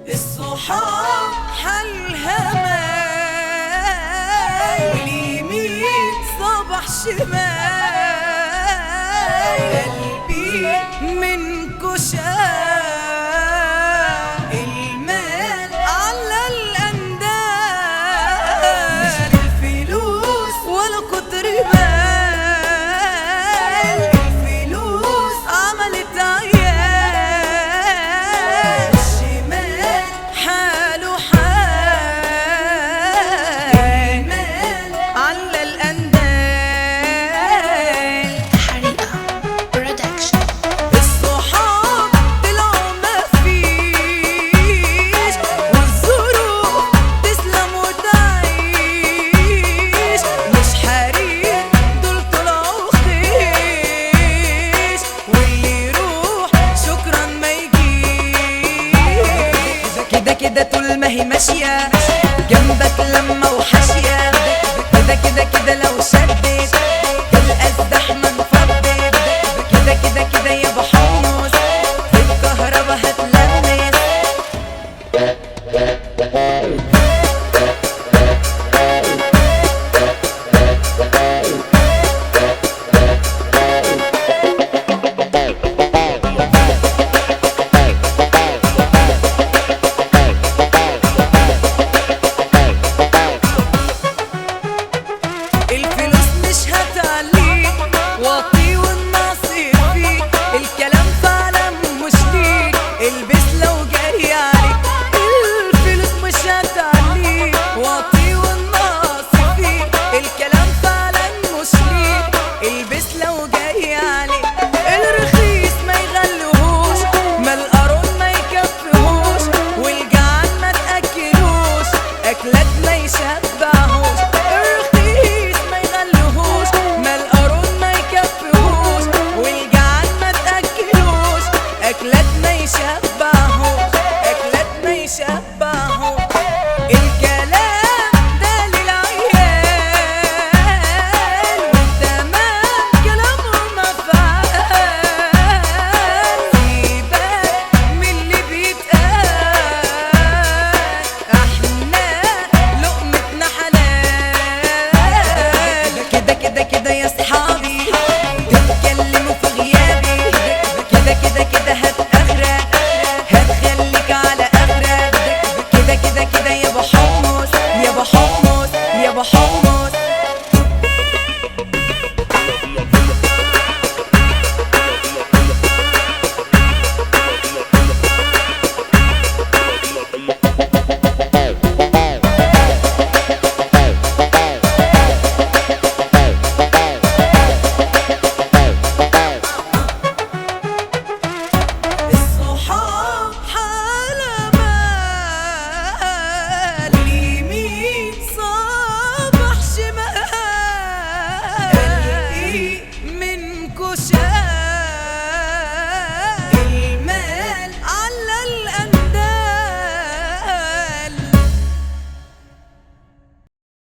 الصحاب حالها ماي، واليمين صبح شمال، قلبي منكو شاف المال على الأندال، مش الفلوس ولا كتر مال، الفلوس عملت عيال، الشمال حاله حال المال على الأندال. حريقة برودكشن. الصحاب طلعوا مفيش، والظروف تسلم وتعيش، مش حريق دول طلعوا خيش، واللي يروح شكرا ما يجيش. كده كده طول ما هي ماشية جنبك لما وحاشية، كده كده كده لو شدت تلقى الزحمة انفضت، كده كده كده يا بحمص في الكهربا هتلمس. الفلوس مش هتعليك، واطي والنصيب فيك، الكلام فعلا مش ليك، البس لو جاي عليك. الفلوس مش هتعليك، واطي والنصيب فيك، الكلام فعلا مش ليك، البس لو جاي